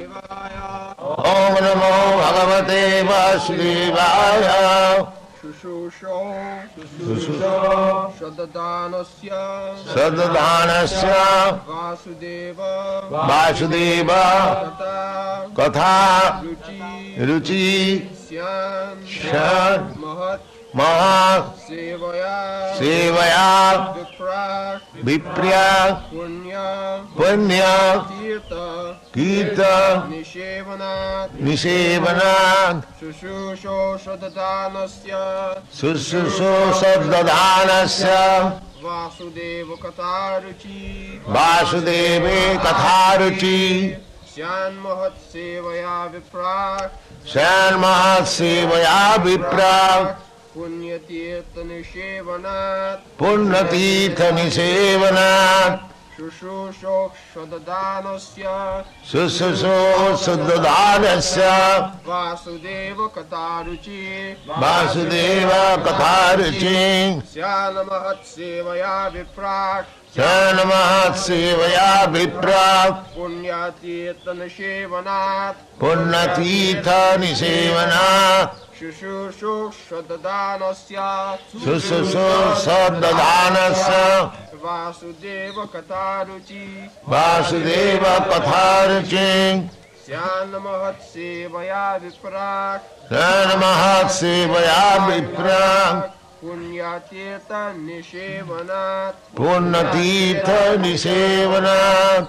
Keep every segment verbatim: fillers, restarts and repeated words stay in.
Om Namo Bhagavate Vasudevaya. Shushusho Shusho Shadadanasya Saddanasya Vasudeva Vasudeva Tata Katha Ruchi Ruchi Syan Shan Mahat Maha Sevaya Sevaya Viprak Vipriya Punya Punya Tirtha Kirta Nishevanat Nishevanat Shushusho Shadadanasya Sususho Saddanasya Vasudeva Kataruchi Vasudeve Katharuchi Syan Mahat Sevaya Viprak Shan Maha Sevaya Vipra Punyatirtha Nishevanat Punnatirtha Nisevanat Shushusho Shadadanasya Sususho Saddanasya Vasudeva Kataruchi Vasudeva Katharuchi Syana Mahat Sevaya Viprak Shan Maha Sevaya Vipra Punyatirtha Nishevanat Punnatirtha Nisevanat Shushusho Shadadanasya Sususho Saddanasya Vasudeva Kataruchi Vasudeva Katharuchi Syana Mahat Sevaya Viprak Shan Maha Sevaya Vipra Punyatirtha Nishevanat Punnatirtha Nisevanat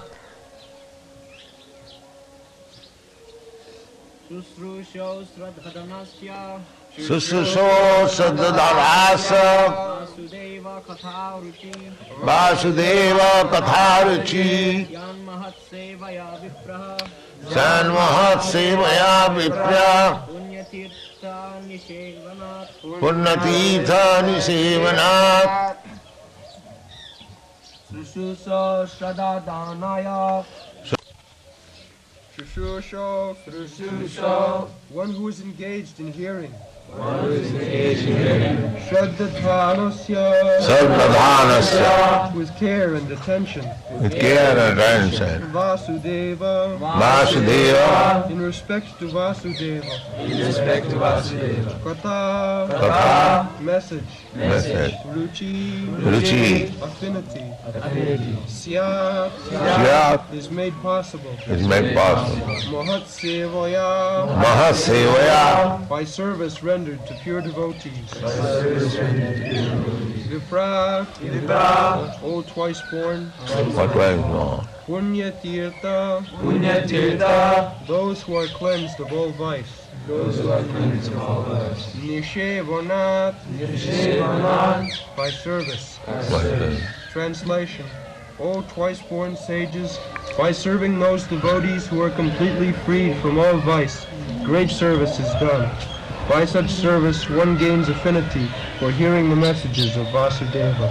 Susrusho Sradhadanasya Sususho Saddanasya Vasudeva Katharuchi Vasudeva Katharuchi Yan Mahat Sevaya Vipraha Shan Maha Sevaya Vipra Punyatirtha Nishevanat Punnatirtha Nisevanat Susrusho Sradhadanaya Shushusho Susrusho one who is engaged in hearing. one who is engaged in hearing Shraddhatanasya Saddanasya with care and attention. with care and attention Vasudeva Vasudeva in respect to Vasudeva. in respect to Vasudeva Katha Katha message. Message Ruchi Ruchi affinity. affinity Syat Syat is made possible. is made possible Mahat Sevaya Maha Sevaya by service rendered to pure devotees. Viprak O twice born. What was known Punya Tirtha Punyatirtha those who are cleansed of all vice. those who are cleansed of all vice Nishevanat Nishevanat by service. was Translation. O twice born sages, by serving those devotees who are completely freed from all vice, great service is done. By such service one gains affinity for hearing the messages of Vasudeva.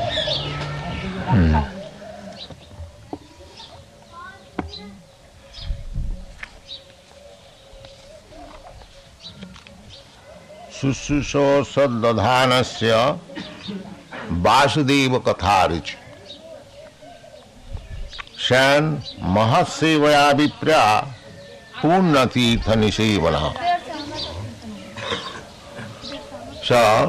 Sususho Saddanasya Vasudeva Katharuchi Shan Mahasevaya Vipra Punnatirtha Nisevana. So,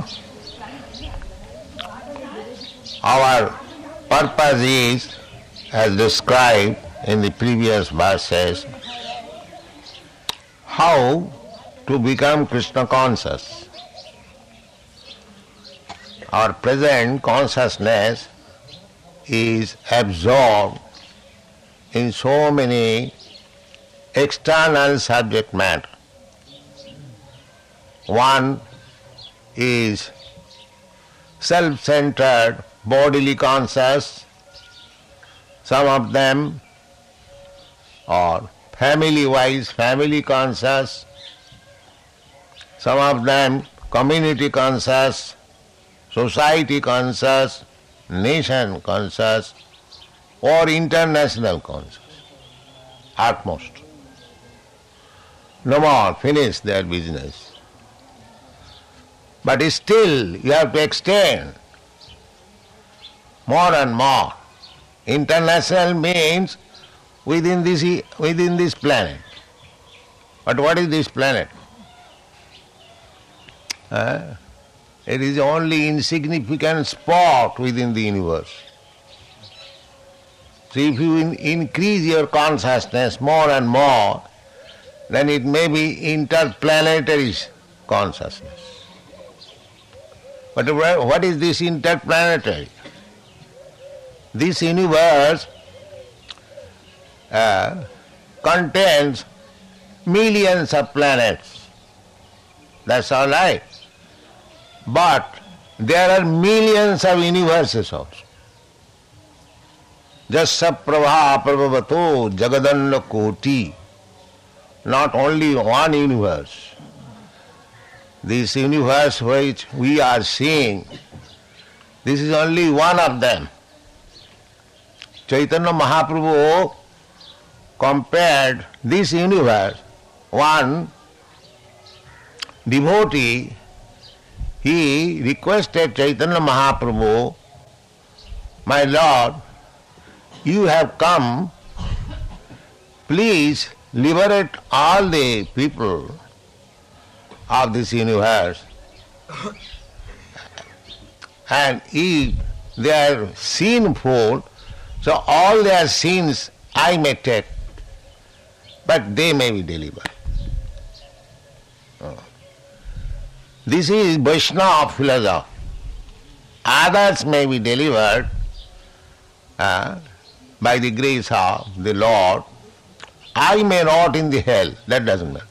our purpose is, as described in the previous verses, how to become Krishna conscious. Our present consciousness is absorbed in so many external subject matter. One is self-centered, bodily conscious. Some of them are family-wise, family conscious. Some of them community conscious, society conscious, nation conscious, or international conscious. Utmost. No more, finish their business. But still you have to extend more and more. International means within this within this planet. But what is this planet? Uh, it is only insignificant spot within the universe. So if you in- increase your consciousness more and more, then it may be interplanetary consciousness. But what is this interplanetary? This universe uh, contains millions of planets. That's all right. But there are millions of universes also. Jasya prabha prabhavato jagadanda koti. Not only one universe. This universe which we are seeing, this is only one of them. Chaitanya Mahaprabhu compared this universe, one devotee, he requested Chaitanya Mahaprabhu, my Lord, you have come, please liberate all the people of this universe, and if they are sinful, so all their sins I may take, but they may be delivered. Oh. This is Vaishnava philosophy. Others may be delivered uh, by the grace of the Lord. I may rot in the hell, that doesn't matter.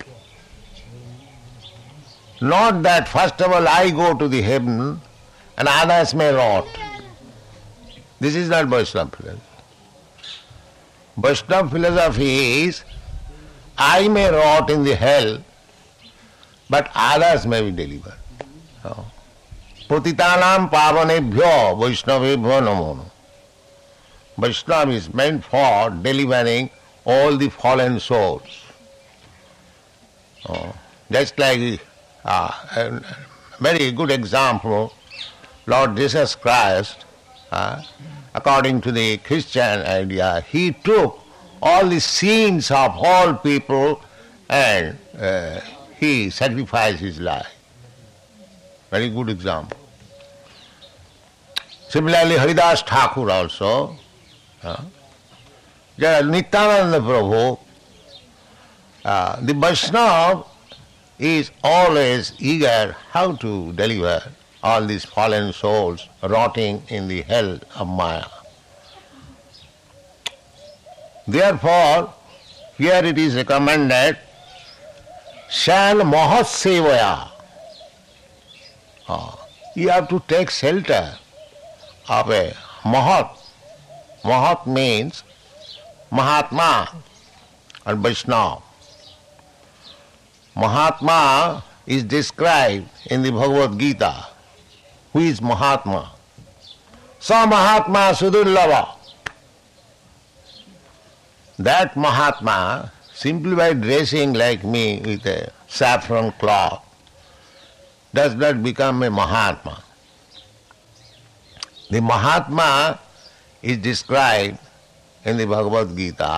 Not that first of all I go to the heaven and others may rot. This is not Vaishnava philosophy. Vaishnava philosophy is I may rot in the hell, but others may be delivered. So, Patitanam pavanebhyo Vaishnavebhyo namo. Vaishnava is meant for delivering all the fallen souls. Oh, just like uh, a very good example, Lord Jesus Christ, uh, according to the Christian idea, he took all the sins of all people and uh, he sacrificed his life. Very good example. Similarly, Haridas Thakur also, uh, Nityananda Prabhu, uh, the Vaishnava is always eager how to deliver all these fallen souls rotting in the hell of Maya. Therefore, here it is recommended, Shan Mahat Sevaya. Oh, you have to take shelter of a Mahat. Mahat means Mahatma and Vaishnava. Mahatma is described in the Bhagavad Gita. Who is Mahatma? Sa Mahatma Sudurlava. That Mahatma, simply by dressing like me with a saffron cloth, does not become a Mahatma. The Mahatma is described in the Bhagavad Gita.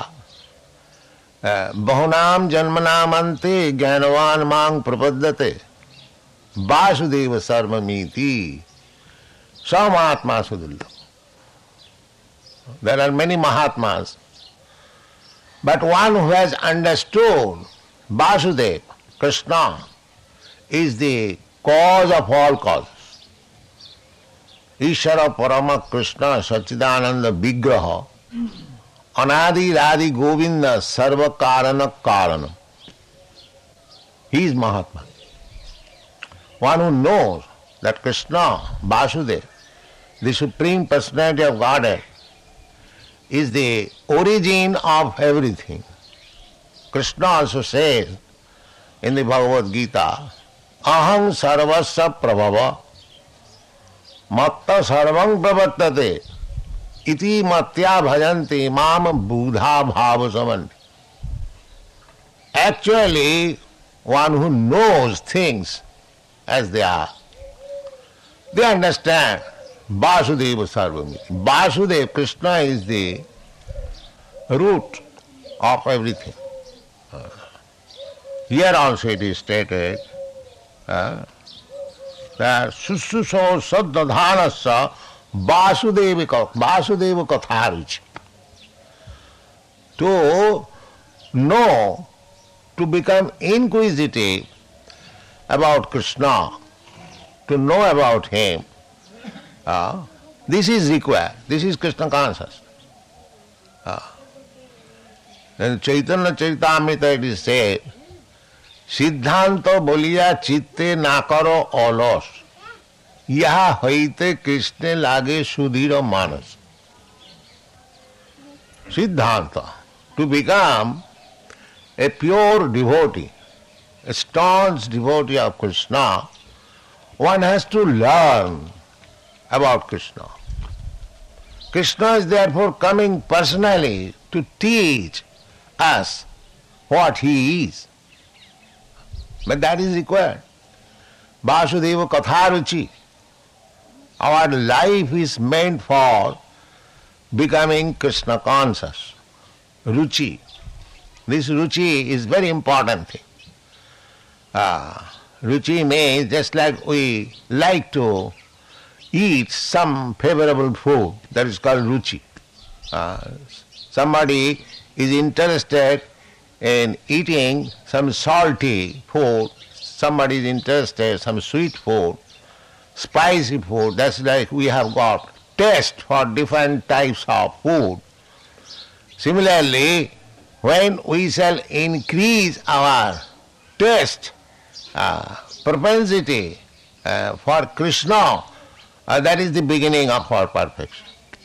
Bahunam janmanam ante jnanavan mang prapaddate Vasudeva sarvamiti Samahatma Sudurlava. There are many Mahatmas, but one who has understood Vasudeva, Krishna, is the cause of all causes. Ishara Parama Krishna Sachidananda Vigraha Anadi Radhi Govinda Sarva Karana Karanam. He is Mahatma. One who knows that Krishna, Vasudeva, the Supreme Personality of Godhead, is the origin of everything. Krishna also says in the Bhagavad Gita, Aham sarvasya prabhava matta sarvam pravattate iti matya bhajanti mam buddha bhava samanti. Actually, one who knows things as they are, they understand Vasudeva Sarvamiti. Vasudeva, Krishna is the root of everything. Here also it is stated uh, that Sususo Saddadhanasya Vasudeva Vasudeva Katharuchi. To know, to become inquisitive about Krishna, to know about him, uh, this is required. This is Krishna consciousness. Uh, in Chaitanya Charitamrita it is said, Siddhanta boliya chitte na karo olos, yaha haite Krishna lage sudhira manas. Siddhanta, to become a pure devotee, a staunch devotee of Krishna, one has to learn about Krishna. Krishna is therefore coming personally to teach us what he is. But that is required. Vasudeva Katharuchi. Our life is meant for becoming Krishna conscious. Ruchi. This ruchi is very important thing. Uh, ruchi means just like we like to eat some favorable food, that is called ruchi. Uh, somebody is interested in eating some salty food, somebody is interested in some sweet food, spicy food, that's like we have got taste for different types of food. Similarly, when we shall increase our taste, uh, propensity uh, for Krishna, uh, that is the beginning of our perfection.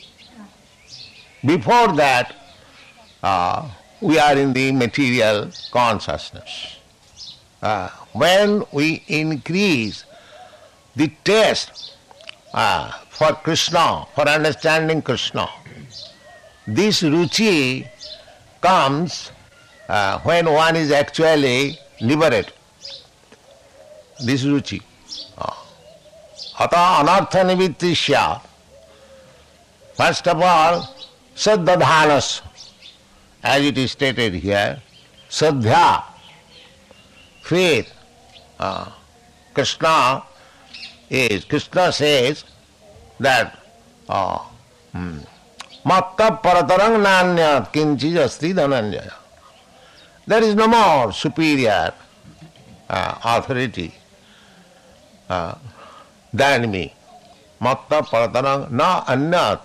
Before that, uh, we are in the material consciousness. Uh, when we increase the taste uh, for Krishna, for understanding Krishna, this ruchi comes uh, when one is actually liberated. This ruchi. Ata anartha nivittisya. First of all, saddadhanas, as it is stated here, saddhya, faith. Uh, Krishna is, Krishna says that uh, hmm, matta paratarang nanyat kinchij asti dhananjaya. There is no more superior uh, authority uh, than me. Matta paratarang na anyat.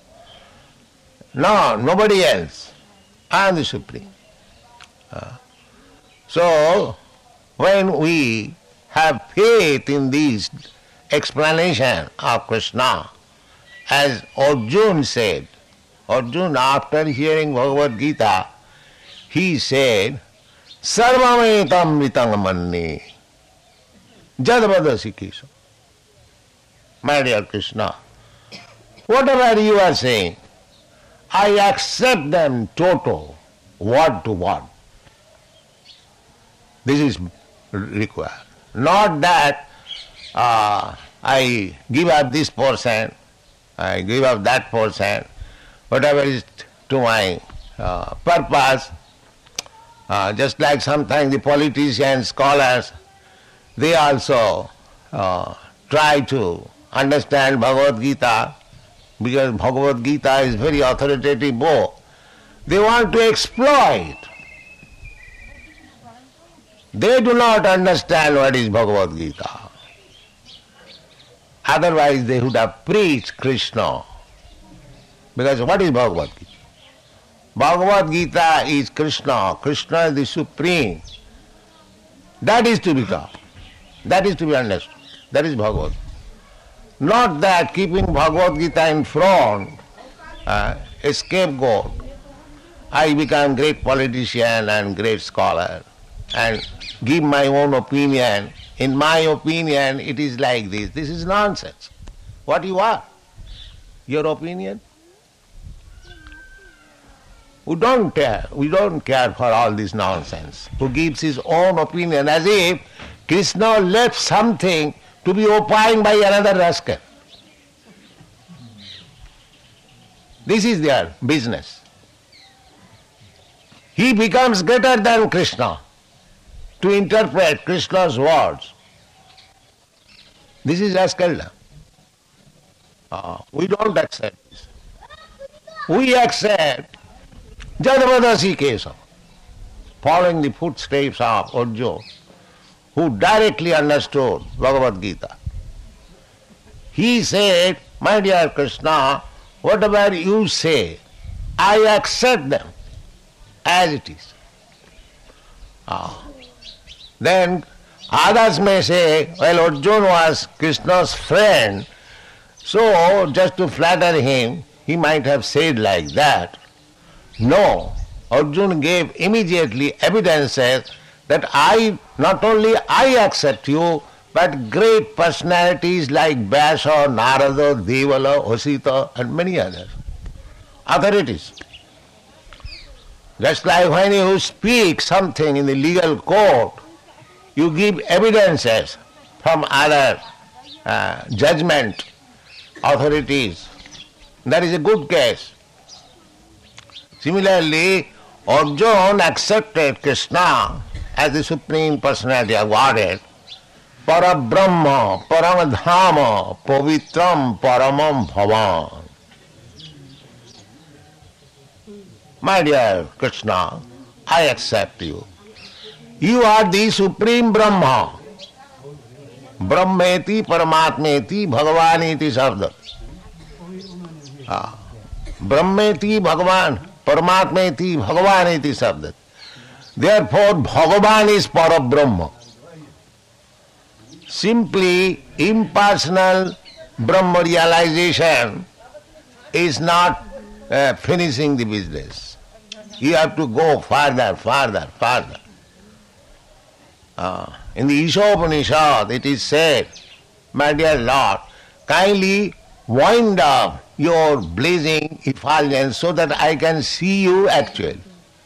No, nobody else. I am the Supreme. Uh, so, when we have faith in this explanation of Krishna, as Arjuna said, Arjuna, after hearing Bhagavad Gita, he said, Sarvametam vitang manni jadvadasi kisam. My dear Krishna, whatever you are saying, I accept them total, word to word. This is required. Not that uh, I give up this portion, I give up that portion, whatever is to my uh, purpose. Uh, just like sometimes the politicians, scholars, they also uh, try to understand Bhagavad Gita, because Bhagavad Gita is very authoritative book. They want to exploit. They do not understand what is Bhagavad Gita. Otherwise they would have preached Krishna. Because what is Bhagavad Gita? Bhagavad Gita is Krishna. Krishna is the Supreme. That is to be taught. That is to be understood. That is Bhagavad Gita. Not that keeping Bhagavad Gita in front, uh, a scapegoat, I become great politician and great scholar and give my own opinion. In my opinion, it is like this. This is nonsense. What you are? Your opinion? We don't care. We don't care for all this nonsense. Who gives his own opinion as if Krishna left something to be opined by another rascal. This is their business. He becomes greater than Krishna. to interpret Krishna's words. This is Raskalya. Uh, we don't accept this. We accept Jadavadasi Kesava, following the footsteps of Arjuna, who directly understood Bhagavad Gita. He said, my dear Krishna, whatever you say, I accept them as it is. Ah. Then others may say, well, Arjuna was Krishna's friend, so just to flatter him, he might have said like that. No, Arjuna gave immediately evidences that I, not only I accept you, but great personalities like Vyasa, Narada, Devala, Vasita and many others, authorities. Just like when you speak something in the legal court, you give evidences from other uh, judgment authorities. That is a good case. Similarly, Arjuna accepted Krishna as the Supreme Personality of Godhead, Parabrahma, Paramadhama, Pavitram, Paramam Bhavan. My dear Krishna, I accept you. You are the Supreme Brahma. Brahmeti, Paramatmeti, Bhagavaniti Sabda. Ah. Brahmeti, Bhagavan, Paramatmeti, Bhagavaniti Sabda. Therefore, Bhagavan is Parabrahma. Simply impersonal Brahma realization is not uh, finishing the business. You have to go farther, farther, farther. Uh, in the Ishopanishad it is said, my dear Lord, kindly wind up your blazing effulgence so that I can see you actually.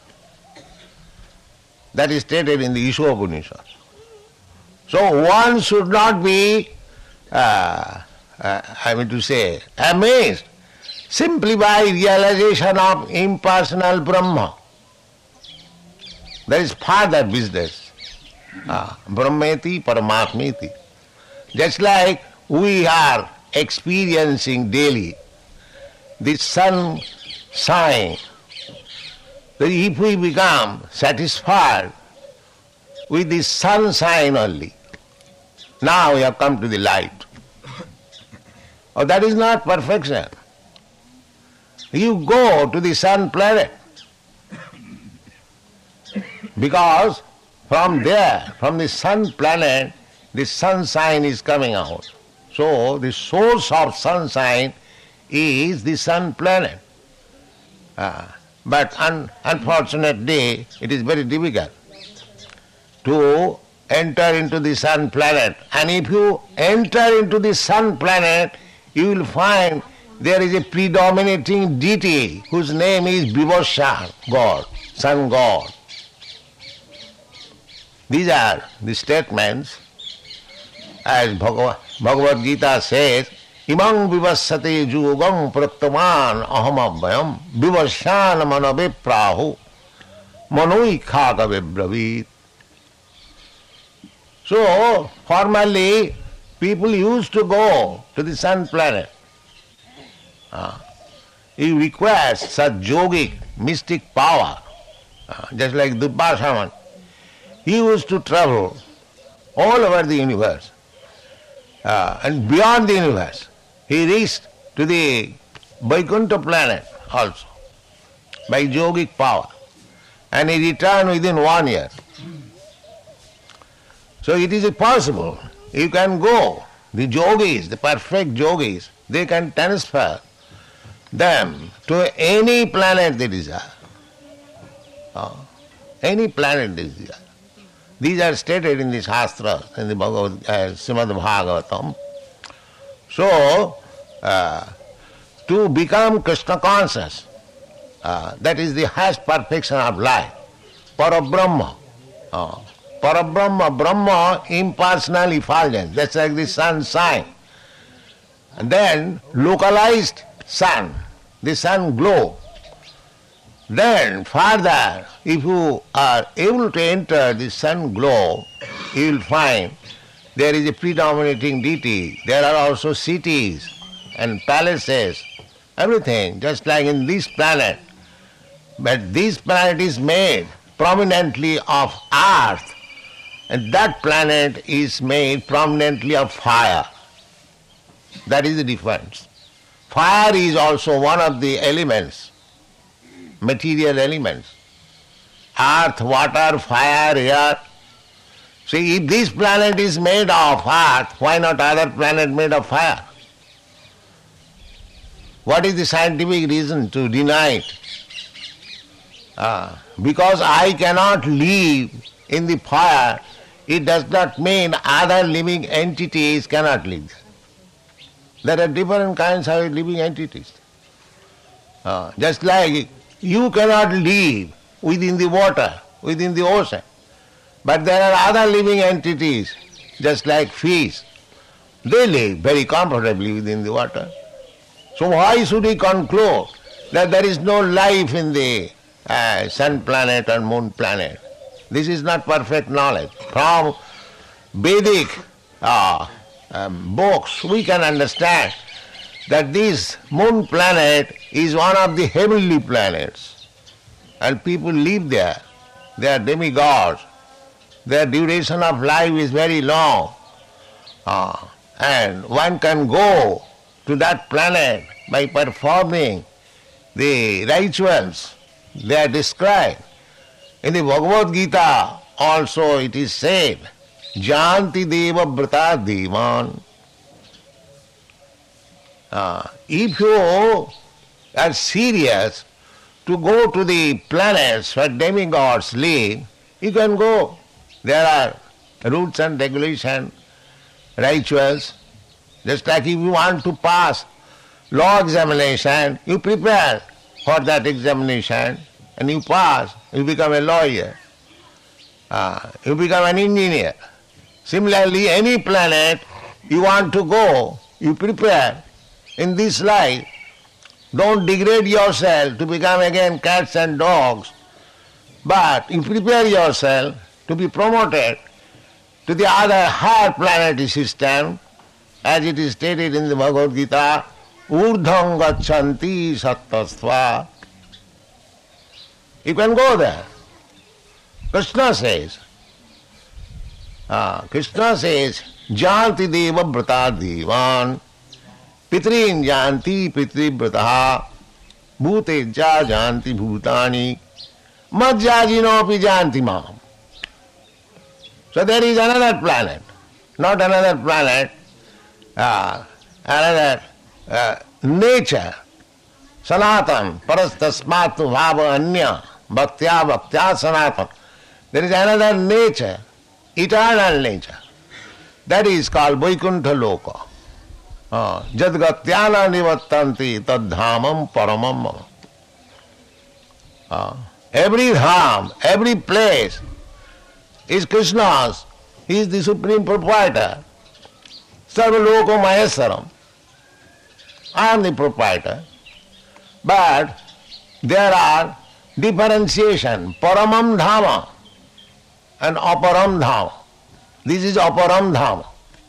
That is stated in the Ishopanishad. So one should not be, uh, uh, I mean to say, amazed simply by realization of impersonal Brahma. There is further business. Uh, Brahmeti, Paramatmeti. Just like we are experiencing daily the sun sign, that if we become satisfied with the sun sign only, now we have come to the light. Oh, that is not perfection. You go to the sun planet, because from there, from the sun planet, the sun sign is coming out. So the source of sun sign is the sun planet. Uh, but un- unfortunately, it is very difficult to enter into the sun planet. And if you enter into the sun planet, you will find there is a predominating deity whose name is Vivasva, God, sun god. These are the statements, as Bhagavad, Bhagavad Gita says, Imang vivasate jugam praktaman ahamabhyam vivasyan manaviprahu manoikhaga vibravit. So, formerly, people used to go to the sun planet. Uh, it requires such yogic, mystic power, uh, just like Durvasaman. He used to travel all over the universe uh, and beyond the universe. He reached to the Vaikuntha planet also by yogic power, and he returned within one year. So it is possible. You can go. The yogis, the perfect yogis, they can transfer them to any planet they desire. Uh, any planet they desire. These are stated in the Shastras, in the Bhagavad, uh, Srimad Bhagavatam. So, uh, to become Krishna conscious, uh, that is the highest perfection of life. Parabrahma. Uh, Parabrahma, Brahma, impersonal effulgence. That's like the sun sign. And then localized sun, the sun glow. Then further, if you are able to enter the sun globe, you will find there is a predominating deity. There are also cities and palaces, everything, just like in this planet. But this planet is made prominently of earth, and that planet is made prominently of fire. That is the difference. Fire is also one of the elements, material elements. Earth, water, fire, air. See, if this planet is made of earth, why not other planet made of fire? What is the scientific reason to deny it? Ah, because I cannot live in the fire, it does not mean other living entities cannot live. There are different kinds of living entities. Ah, just like you cannot live within the water, within the ocean. But there are other living entities, just like fish. They live very comfortably within the water. So why should we conclude that there is no life in the uh, sun planet or moon planet? This is not perfect knowledge. From Vedic uh, um, books we can understand that this moon planet is one of the heavenly planets, and people live there. They are demigods. Their duration of life is very long, uh, and one can go to that planet by performing the rituals they are described. In the Bhagavad Gita also it is said, Janti Deva Brata Devan. Uh, if you are serious to go to the planets where demigods live, you can go. There are rules and regulations, rituals. Just like if you want to pass law examination, you prepare for that examination and you pass, you become a lawyer, uh, you become an engineer. Similarly, any planet you want to go, you prepare in this life. Don't degrade yourself to become again cats and dogs, but you prepare yourself to be promoted to the other higher planetary system, as it is stated in the Bhagavad Gita, Urdham gachanti sattvastva. You can go there. Krishna says, uh, Krishna says, Janti deva brata devan, pitrin janti pitri brataha, bhute ja janti bhutani, madjajinopi janti mam. So there is another planet, not another planet, uh, another uh, nature, sanatan, parastasmatu bhava anya, bhaktya bhaktya sanatan. There is another nature, eternal nature. That is called Vaikuntha Loka. Uh, Jadgatyana nivattanti tadhamam paramam mama. Uh, every dham, every place is Krishna's. He is the supreme proprietor. Sarvaloko Mahesaram. I am the proprietor. But there are differentiation. Paramam Dhama and Aparam Dhama. This is Aparam Dhama.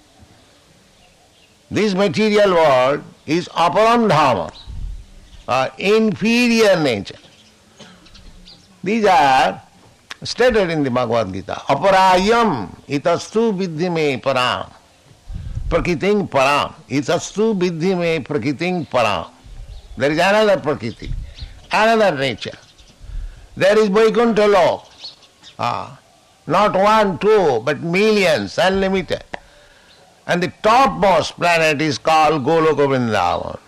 This material world is Aparam Dhama, uh, inferior nature. These are stated in the Bhagavad Gita. Aparayam itastu vidhi me param. Prakiting param. Itastu vidhi me prakiting param. There is another prakriti, another nature. There is Vaikuntha Lok. Ah, not one, two, but millions, unlimited. And the topmost planet is called Goloka Vrindavan.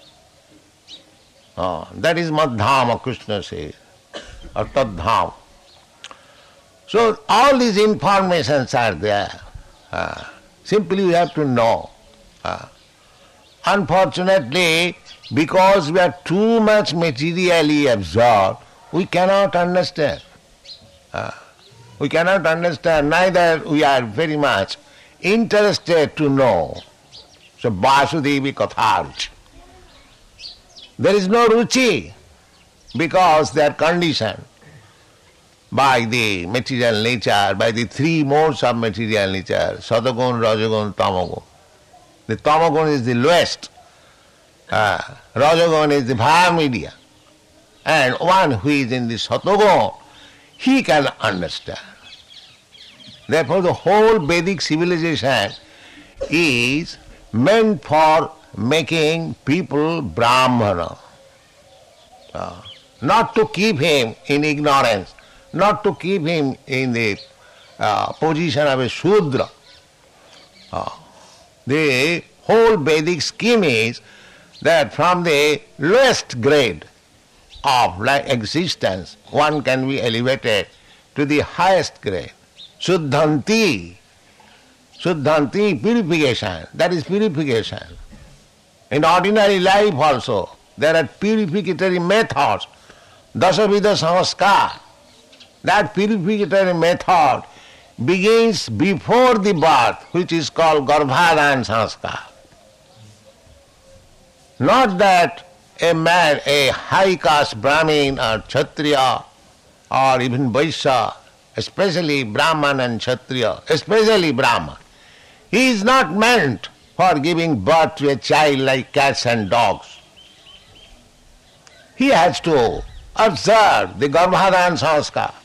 Ah, that is Madhama, Krishna says, or Tadhama. So all these informations are there. Uh, simply we have to know. Uh, unfortunately, because we are too much materially absorbed, we cannot understand. Uh, we cannot understand, neither we are very much interested to know. So Vasudevi Katharuchi. There is no ruchi. because they are conditioned by the material nature, by the three modes of material nature, Satagun, Rajagun, Tamagun. The Tamagun is the lowest, uh, Rajagun is the higher media, and one who is in the Satagun, he can understand. Therefore the whole Vedic civilization is meant for making people Brahmana, uh, not to keep him in ignorance, not to keep him in the uh, position of a Shudra. Uh, the whole Vedic scheme is that from the lowest grade of like existence, one can be elevated to the highest grade. Shuddhanti, Shuddhanti, purification, that is purification. In ordinary life also, there are purificatory methods, Dasavidha Samskar. That purificatory method begins before the birth, which is called Garbhadayan Sanskar. Not that a man, a high caste Brahmin or Kshatriya or even Vaishya, especially Brahman and Kshatriya, especially Brahman, he is not meant for giving birth to a child like cats and dogs. He has to observe the Garbhadayan Sanskar.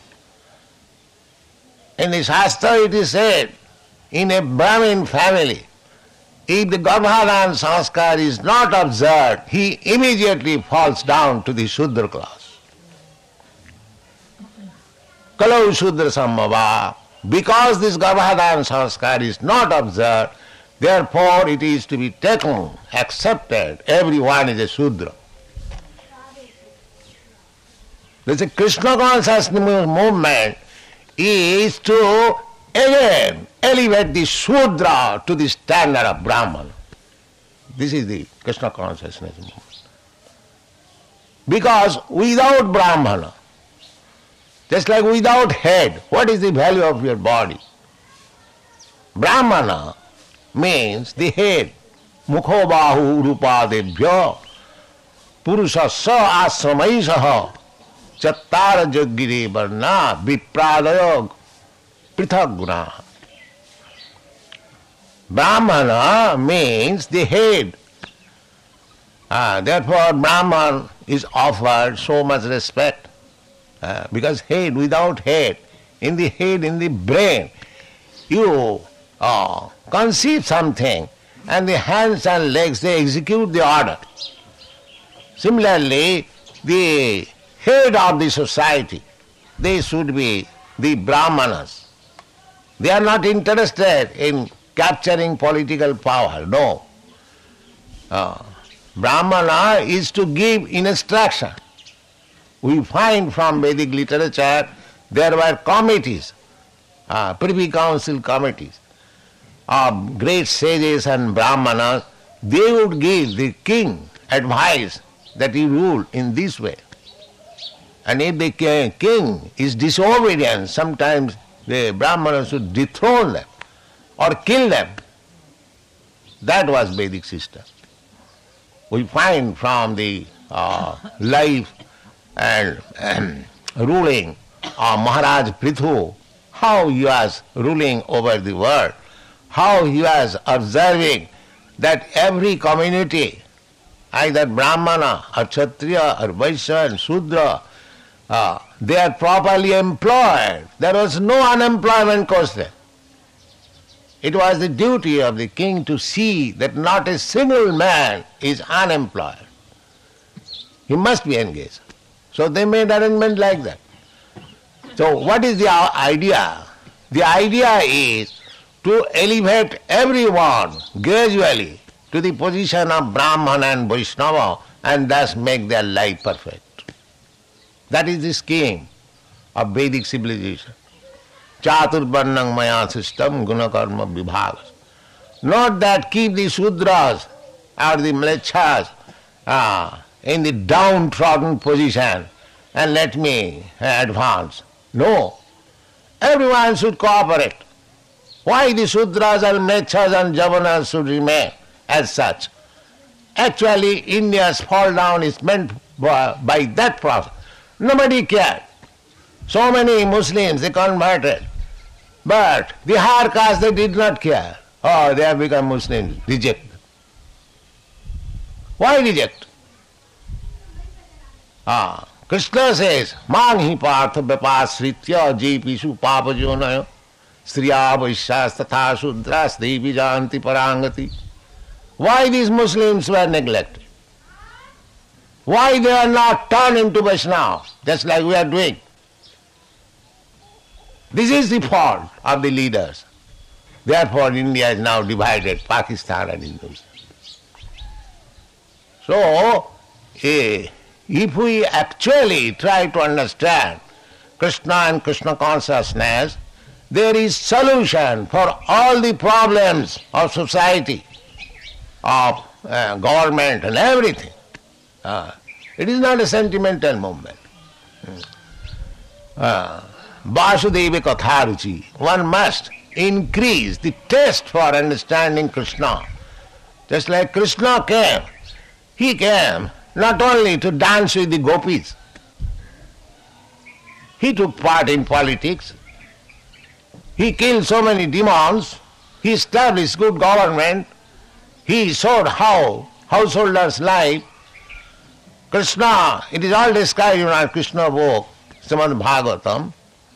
In the Shastra it is said, in a Brahmin family, if the Garbhadayan Sanskar is not observed, he immediately falls down to the Shudra class. Kalau Shudra Sambhava. Because this Garbhadayan Sanskar is not observed, therefore it is to be taken, accepted, everyone is a Shudra. There's a Krishna consciousness movement is to again elevate the Shudra to the standard of Brahman. This is the Krishna consciousness movement. Because without Brahmana, just like without head, what is the value of your body? Brahmana means the head. Mukho bahu rupadebhya purusha sa asramaisaha chattara jaggire varna vipradaya prithak guna. Brahmana means the head. Ah, therefore Brahman is offered so much respect. Uh, because head, without head, in the head, in the brain, you uh, conceive something and the hands and legs, they execute the order. Similarly, the head of the society, they should be the Brahmanas. They are not interested in capturing political power, no. Uh, Brahmana is to give instruction. We find from Vedic literature there were committees, uh, Privy Council committees of great sages and Brahmanas. They would give the king advice that he rule in this way. And if the king is disobedient, sometimes the Brahmanas should dethrone them or kill them. That was Vedic system. We find from the uh, life and um, ruling of Maharaj Prithu, how he was ruling over the world, how he was observing that every community, either Brahmana or Kshatriya or Vaishya and Shudra, uh, they are properly employed. There was no unemployment question. It was the duty of the king to see that not a single man is unemployed. He must be engaged. So they made arrangement like that. So what is the idea? The idea is to elevate everyone gradually to the position of Brahman and Vaishnava and thus make their life perfect. That is the scheme of Vedic civilization. Chaturvarnang maya system gunakarma vibhagas. Not that keep the Shudras or the Mlecchas uh, in the downtrodden position and let me advance. No. Everyone should cooperate. Why the Shudras and Mlecchas and Javanas should remain as such? Actually, India's fall down is meant by, by that process. Nobody cared. So many Muslims, they converted. But the higher caste, they did not care. Oh, they have become Muslims. Reject. Why reject? Ah, Krishna says, Manghi partha vyapasritya jeepishu papajonayo striya vaishyas tatha shudras devi janti parangati. Why these Muslims were neglected? Why they are not turned into Vaishnavas, just like we are doing? This is the fault of the leaders. Therefore India is now divided, Pakistan and Indonesia. So, eh, if we actually try to understand Krishna and Krishna consciousness, there is solution for all the problems of society, of uh, government and everything. Uh, it is not a sentimental movement. Uh, Vasudeva Katharuchi. One must increase the taste for understanding Krishna. Just like Krishna came, he came not only to dance with the gopis, he took part in politics, he killed so many demons, he established good government, he showed how householders' life. Krishna, it is all described in our Krishna book, Srimad Bhagavatam.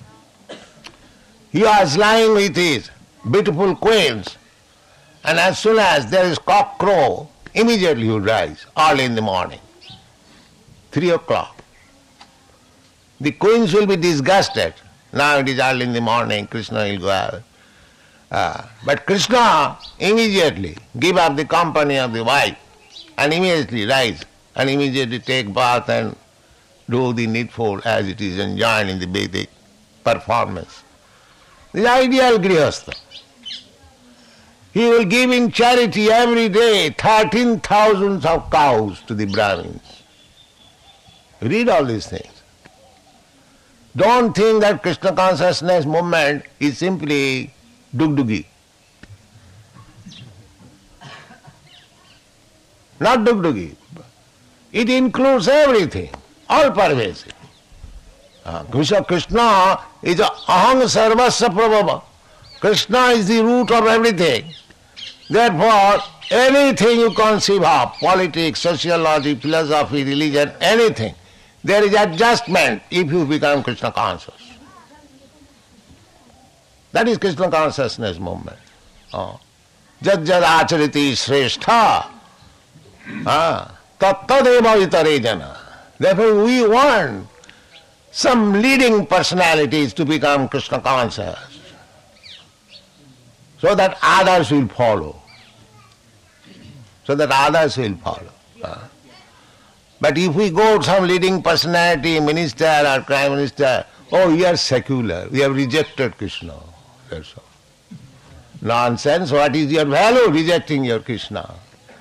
He was lying with his beautiful queens, and as soon as there is cock crow, immediately he would rise, early in the morning, three o'clock. The queens will be disgusted. Now it is early in the morning, Krishna will go out. Uh, but Krishna immediately give up the company of the wife and immediately rise and immediately take bath and do the needful as it is enjoined in the Vedic performance. The ideal Grihastha. He will give in charity every day thirteen thousands of cows to the Brahmins. Read all these things. Don't think that Krishna consciousness movement is simply dugdugi. Not dugdugi. It includes everything, all pervasive. Uh, Krishna, Krishna is a aham sarvasya prabhava. Krishna is the root of everything. Therefore, anything you conceive of, politics, sociology, philosophy, religion, anything, there is adjustment if you become Krishna conscious. That is Krishna consciousness movement. Jad jad achariti sreshtha tat tadeva vitare jana. Therefore we want some leading personalities to become Krishna conscious so that others will follow. So that others will follow. But if we go to some leading personality, minister or prime minister, oh, you are secular, we have rejected Krishna. That's all. Nonsense, what is your value rejecting your Krishna?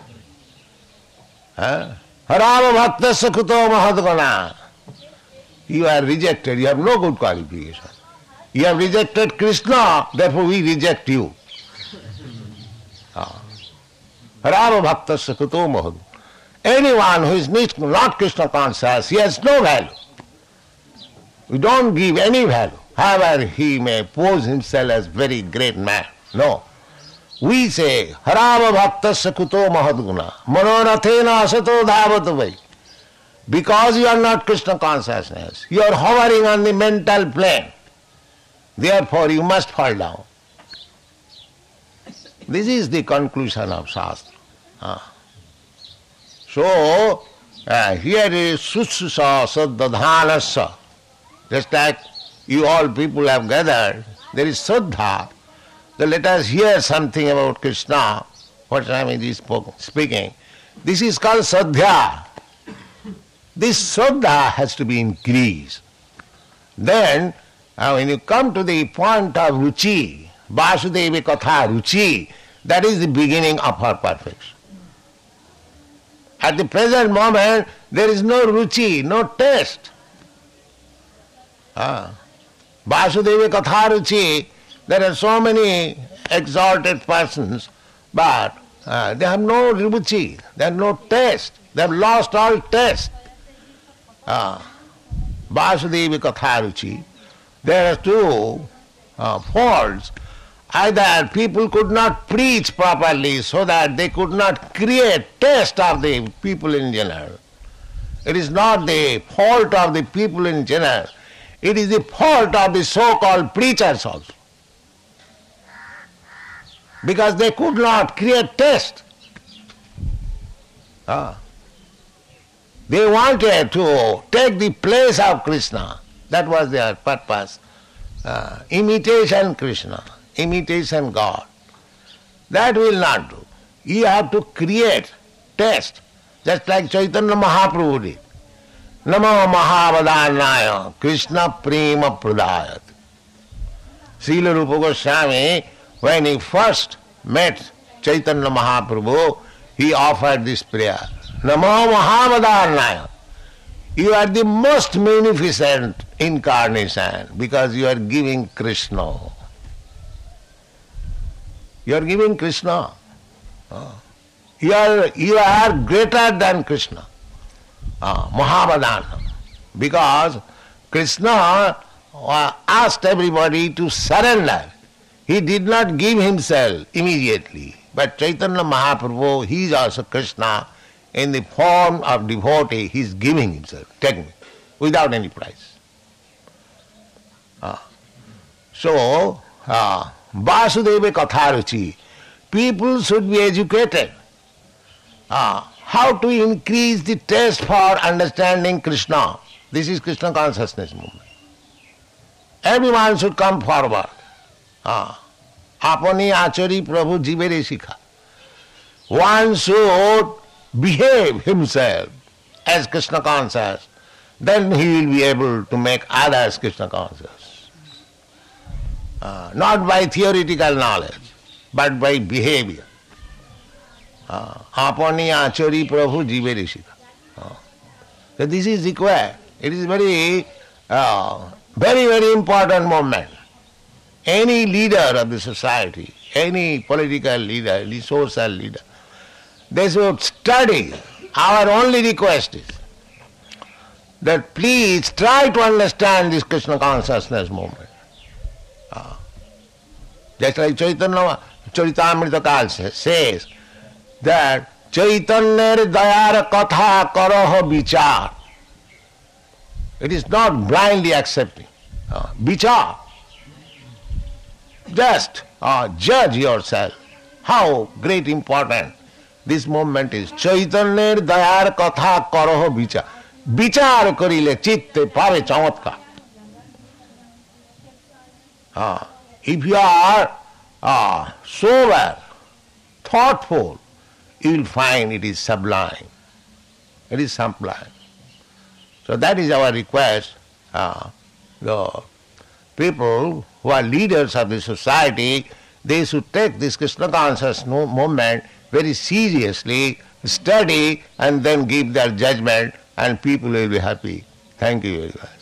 Harava bhakta sakuto mahadgana. You are rejected, you have no good qualification. You have rejected Krishna, therefore we reject you. Harava bhakta sakuto mahadgana. Anyone who is not Krishna conscious, he has no value. We don't give any value, however he may pose himself as very great man. No. We say, Harava bhaktasya kuto mahadguna, manorathena asato dhavatavai. Because you are not Krishna consciousness, you are hovering on the mental plane. Therefore you must fall down. This is the conclusion of Shastra. Ah. So, uh, here is Sususa Saddadhanasya. Just like you all people have gathered, there is Saddha. So let us hear something about Krishna, what Swamiji is speaking. This is called Saddha. This Saddha has to be increased. Then, uh, when you come to the point of Ruchi, Vasudeva Katha Ruchi, that is the beginning of her perfection. At the present moment, there is no ruchi, no taste. Ah. Vasudeva Katha Ruchi, there are so many exalted persons, but uh, they have no ruchi, they have no taste, they have lost all taste. Ah. Vasudeva Katharuchi, there are two uh, faults. Either people could not preach properly so that they could not create taste of the people in general. It is not the fault of the people in general. It is the fault of the so-called preachers also. Because they could not create taste. Ah. They wanted to take the place of Krishna. That was their purpose. Uh, imitation Krishna, imitation God. That will not do. You have to create taste, just like Chaitanya Mahaprabhu did. Namo Mahavadhanaya Krishna Prema Pradayat. Srila Rupa Goswami, when he first met Chaitanya Mahaprabhu, he offered this prayer. Namo Mahavadhanaya. You are the most magnificent incarnation because you are giving Krishna. You are giving Krishna. You are, you are greater than Krishna. Uh, Mahavadana. Because Krishna uh, asked everybody to surrender. He did not give himself immediately. But Chaitanya Mahaprabhu, he is also Krishna. In the form of devotee, he is giving himself, taking it, without any price. Uh, so, uh, Vasudeva Katharuchi, people should be educated. Uh, how to increase the taste for understanding Krishna. This is Krishna consciousness movement. Everyone should come forward. Uh, Apani achari Prabhu jivere sikha. One should behave himself as Krishna conscious, then he will be able to make others Krishna conscious. Uh, not by theoretical knowledge, but by behavior. Apani achari Prabhu jivere sikha. So this is required. It is very, uh, very, very important moment. Any leader of the society, any political leader, any social leader, they should study. Our only request is that please try to understand this Krishna consciousness movement. Uh, just like Chaitanya Charitamrita Kal says that Chaitanya dayar katha karaha vichar. It is not blindly accepting. Uh, vichar. Just uh, judge yourself. How great important this moment is. Chaitanya dayar katha karaha vichar. Vichar karile chitte pare chamatkar. Uh, if you are uh, sober, thoughtful, you will find it is sublime. It is sublime. So that is our request. Uh, the people who are leaders of the society, they should take this Krishna conscious movement very seriously, study and then give their judgment, and people will be happy. Thank you very much.